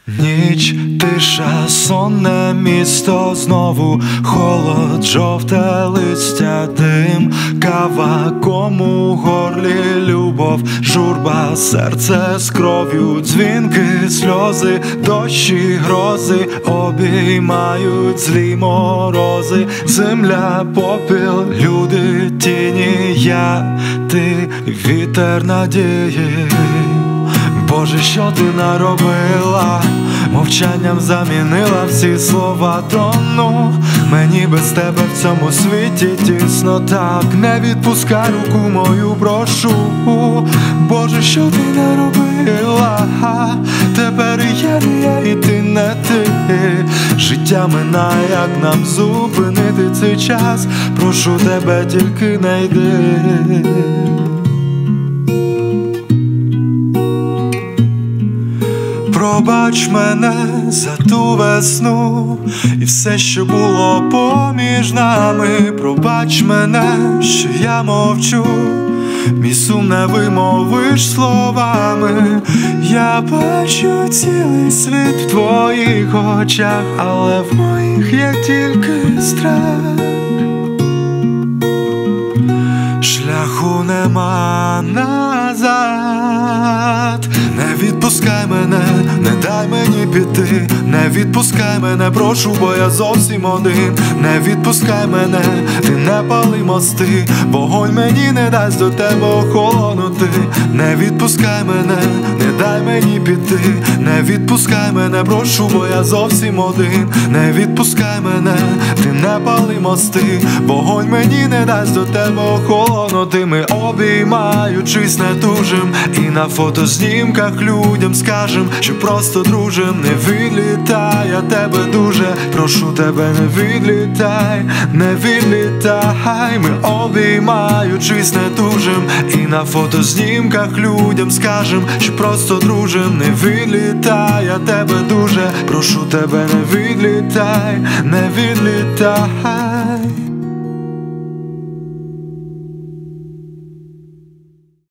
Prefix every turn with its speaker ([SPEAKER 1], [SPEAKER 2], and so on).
[SPEAKER 1] Ніч, тиша, сонне місто, знову холод, жовте листя, дим, кава, кому в горлі любов, журба, серце з кров'ю, дзвінки, сльози, дощі, грози, обіймають злі морози, земля, попіл, люди, тіні, я, ти, вітер надії. Боже, що ти наробила? Мовчанням замінила всі слова, тону. Мені без тебе в цьому світі тісно так. Не відпускай руку мою, прошу. Боже, що ти наробила? Тепер я не я і ти не ти. Життя минає, як нам зупинити цей час? Прошу тебе, тільки не йди. Пробач мене за ту весну і все, що було поміж нами. Пробач мене, що я мовчу, мій сум не вимовиш словами. Я бачу цілий світ в твоїх очах, але в моїх є тільки страх. Шляху нема назад. Не відпускай мене, не дай мені піти. Не відпускай мене, прошу, бо я зовсім один. Не відпускай мене, ти не пали мости. Вогонь мені не дасть до тебе охолонути. Не відпускай мене, не дай мені піти. Не відпускай мене, прошу, бо я зовсім один. Не відпускай мене, ти не пали мости. Вогонь мені не дасть до тебе охолонути. Ми обіймаючись не тужим, і на фотознімках людям скажем, що просто дружим. Не відлітай, я тебе дуже прошу тебе, не відлітай, не відлітай. Ми обіймаючись не тужим, і на фотознімках людям скажем, що просто дружим. Не відлітай, я тебе дуже прошу тебе, не відлітай, не відлітай.